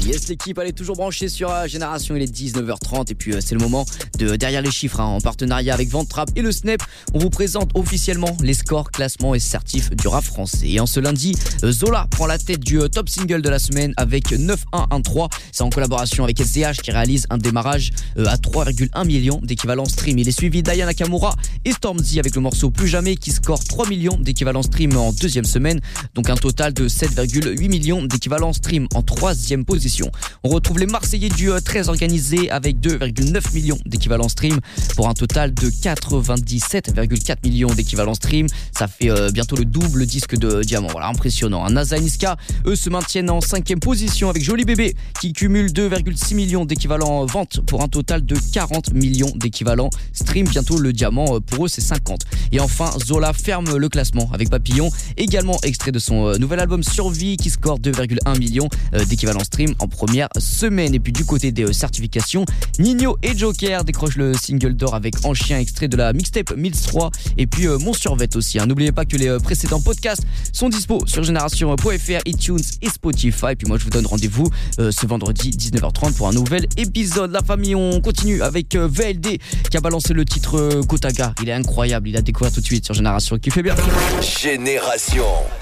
Yes, l'équipe, elle est toujours branchée sur Génération, il est 19h30 et puis c'est le moment de Derrière les chiffres, en partenariat avec Ventrap et le Snap. On vous présente officiellement les scores, classements et certifs du rap français. Et en ce lundi, Zola prend la tête du top single de la semaine avec 9113. C'est en collaboration avec SCH qui réalise un démarrage à 3,1 millions d'équivalents stream. Il est suivi d'Aya Nakamura et Stormzy avec le morceau Plus Jamais qui score 3 millions d'équivalents stream en deuxième semaine. Donc un total de 7,8 millions d'équivalents stream en troisième position. On retrouve les Marseillais du 13 organisé avec 2,9 millions d'équivalents stream pour un total de 97,4 millions d'équivalents stream. Ça fait bientôt le double disque de diamant. Voilà, impressionnant. NASA et Niska, eux, se maintiennent en cinquième position avec Joli Bébé qui cumule 2,6 millions d'équivalents ventes pour un total de 40 millions d'équivalents stream. Bientôt le diamant, pour eux, c'est 50. Et enfin, Zola ferme le classement avec Papillon, également extrait de son nouvel album Survie qui score 2,1 millions d'équivalents stream en première semaine. Et puis du côté des certifications, Nino et Joker décrochent le single d'or avec En Chien, extrait de la mixtape Mills 3 et puis Mon Survêt aussi. N'oubliez pas que les précédents podcasts sont dispo sur génération.fr, iTunes et Spotify. Et puis moi je vous donne rendez-vous ce vendredi 19h30 pour un nouvel épisode. La famille, on continue avec VLD qui a balancé le titre Kotaga. Il est incroyable, il a découvert tout de suite sur Génération qui fait bien. Génération.